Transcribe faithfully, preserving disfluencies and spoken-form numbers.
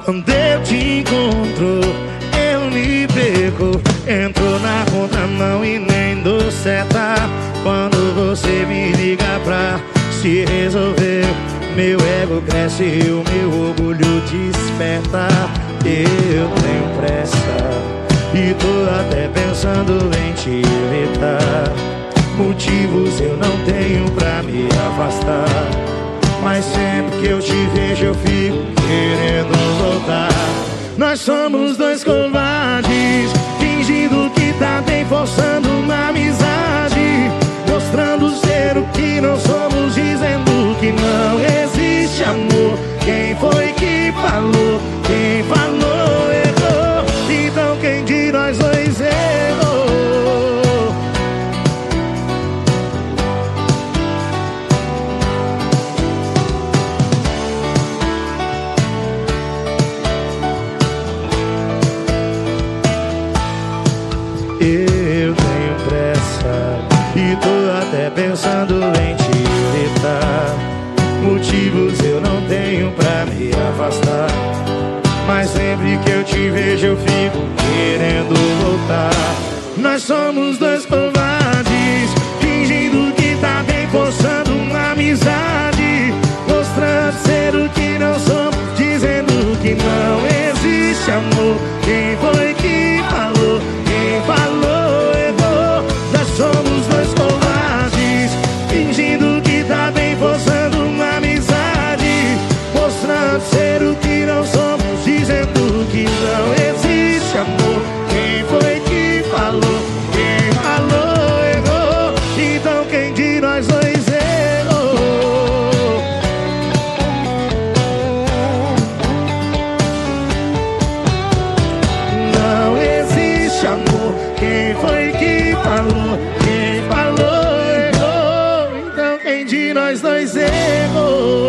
Quando eu te encontro, eu me perco. Entro na contramão e nem dou seta. Quando você me liga pra se resolver, meu ego cresce e o meu orgulho desperta. Eu tenho pressa e tô até pensando em te evitar. Motivos eu não tenho pra me afastar, mas sempre que eu te vejo eu fico querendo voltar. Nós somos dois covardes, fingindo que tá bem, forçando uma amizade, mostrando ser o que não somos, dizendo que não existe amor. Quem foi que falou? Quem falou errou. Então quem de nós dois errou? Eu tenho pressa e tô até pensando em te evitar. Motivos eu não tenho pra me afastar, mas sempre que eu te vejo eu fico querendo voltar. Nós somos dois covardes, fingindo que tá bem, forçando uma amizade, mostrando ser o que não somos, dizendo que não existe amor. Quem foi que falou? Quem falou errou. Nós somos dois covardes, fingindo que tá bem, forçando uma amizade, mostrando ser o que não somos, dizendo que não existe amor. Quem foi que falou? Quem falou errou. Então quem de nós dois errou? Não existe amor. Quem foi que falou? Quem falou errou. Então quem de nós dois errou?